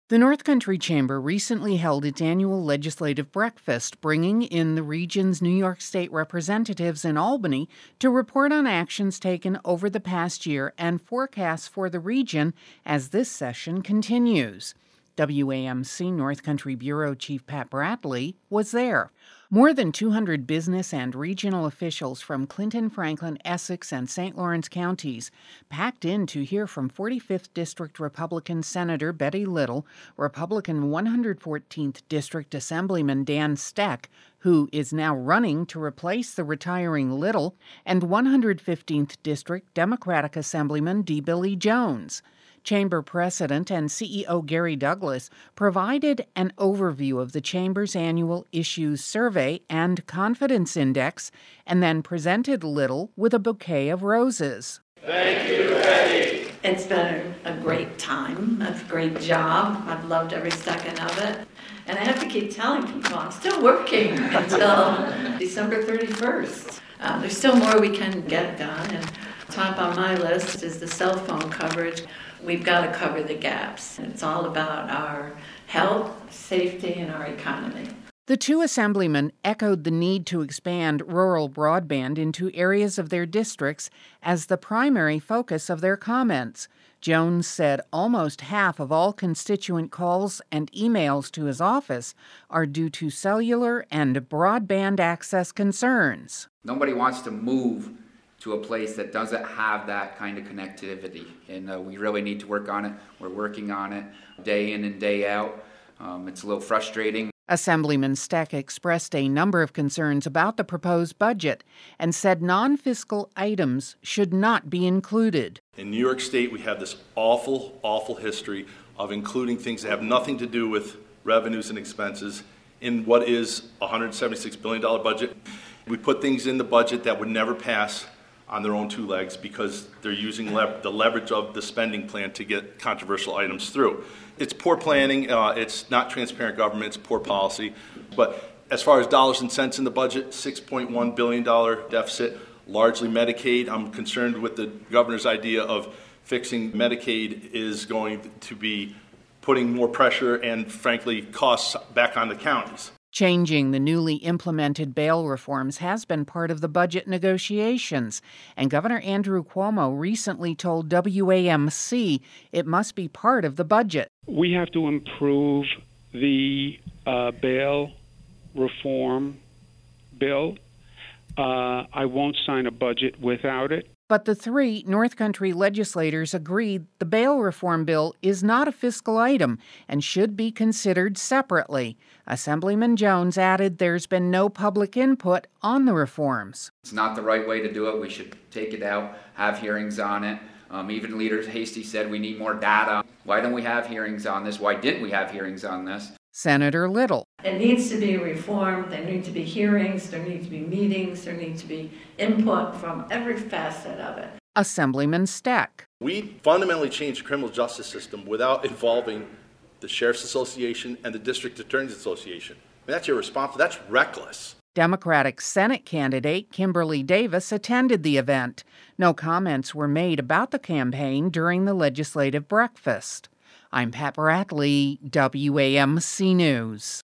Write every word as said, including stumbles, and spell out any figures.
The North Country Chamber recently held its annual legislative breakfast, bringing in the region's New York State representatives in Albany to report on actions taken over the past year and forecasts for the region as this session continues. W A M C North Country Bureau Chief Pat Bradley was there. More than two hundred business and regional officials from Clinton, Franklin, Essex, and Saint Lawrence counties packed in to hear from forty-fifth District Republican Senator Betty Little, Republican one hundred fourteenth District Assemblyman Dan Steck, who is now running to replace the retiring Little, and one hundred fifteenth District Democratic Assemblyman D. Billy Jones. Chamber President and C E O Gary Douglas provided an overview of the Chamber's annual issues survey and confidence index, and then presented Little with a bouquet of roses. Thank you, Betty. It's been a great time, a great job. I've loved every second of it. And I have to keep telling people I'm still working until December thirty-first. Uh, there's still more we can get done, and top on my list is the cell phone coverage. We've got to cover the gaps. It's all about our health, safety, and our economy. The two assemblymen echoed the need to expand rural broadband into areas of their districts as the primary focus of their comments. Jones said almost half of all constituent calls and emails to his office are due to cellular and broadband access concerns. Nobody wants to move to a place that doesn't have that kind of connectivity, and uh, we really need to work on it. We're working on it day in and day out. Um, it's a little frustrating. Assemblyman Steck expressed a number of concerns about the proposed budget and said non-fiscal items should not be included. In New York State, we have this awful, awful history of including things that have nothing to do with revenues and expenses in what is a one hundred seventy-six billion dollars budget. We put things in the budget that would never pass on their own two legs because they're using lev- the leverage of the spending plan to get controversial items through. It's poor planning, uh, it's not transparent government, it's poor policy. But as far as dollars and cents in the budget, six point one billion dollars deficit, largely Medicaid. I'm concerned with the governor's idea of fixing Medicaid is going to be putting more pressure and, frankly, costs back on the counties. Changing the newly implemented bail reforms has been part of the budget negotiations, and Governor Andrew Cuomo recently told W A M C it must be part of the budget. We have to improve the uh, bail reform bill. Uh, I won't sign a budget without it. But the three North Country legislators agreed the bail reform bill is not a fiscal item and should be considered separately. Assemblyman Jones added there's been no public input on the reforms. It's not the right way to do it. We should take it out, have hearings on it. Um, even Leader Hasty said we need more data. Why don't we have hearings on this? Why didn't we have hearings on this? Senator Little. It needs to be reformed. There need to be hearings. There need to be meetings. There needs to be input from every facet of it. Assemblyman Steck. We fundamentally changed the criminal justice system without involving the Sheriff's Association and the District Attorney's Association. I mean, that's irresponsible. That's reckless. Democratic Senate candidate Kimberly Davis attended the event. No comments were made about the campaign during the legislative breakfast. I'm Pat Bradley, W A M C News.